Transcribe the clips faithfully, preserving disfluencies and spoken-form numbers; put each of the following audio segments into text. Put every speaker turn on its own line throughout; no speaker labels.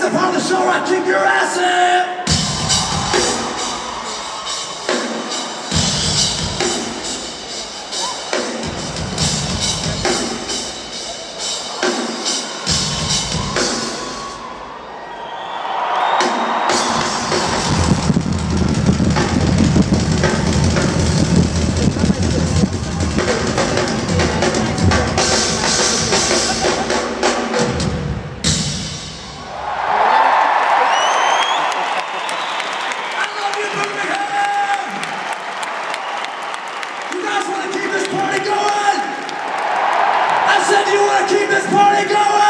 the part of the show where I kick your ass in. Do you want to keep this party going?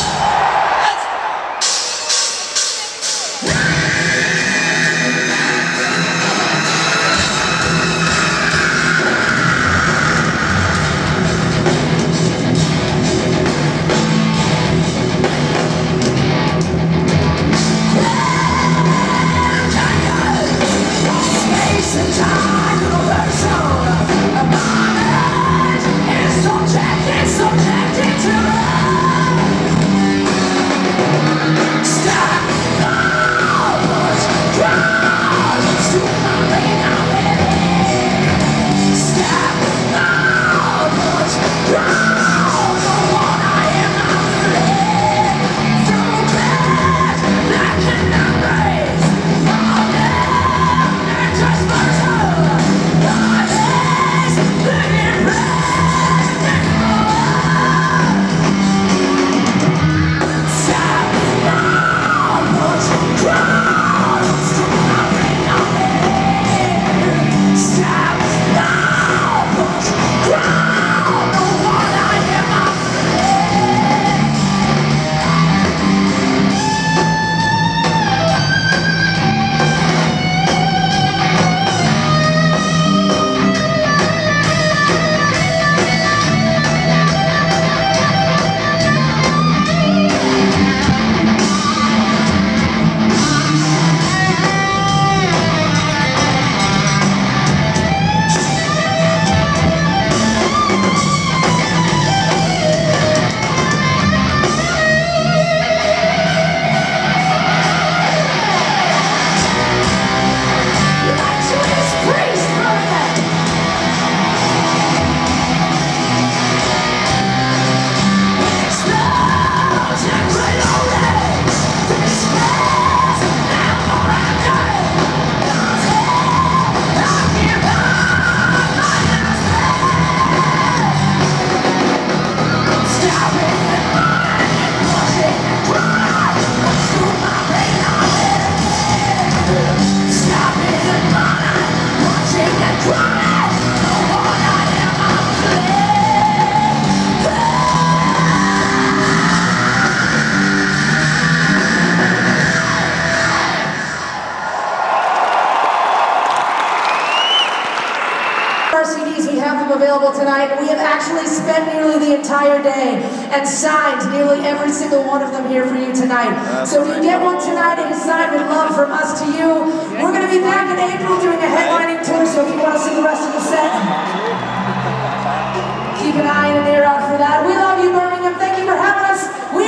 C Ds, we have them available tonight, and we have actually spent nearly the entire day and signed nearly every single one of them here for you tonight. So if you get one tonight and you sign with love from us to you, we're going to be back in April doing a headlining tour, so if you want to see the rest of the set, keep an eye and an ear out for that. We love you, Birmingham. Thank you for having us. We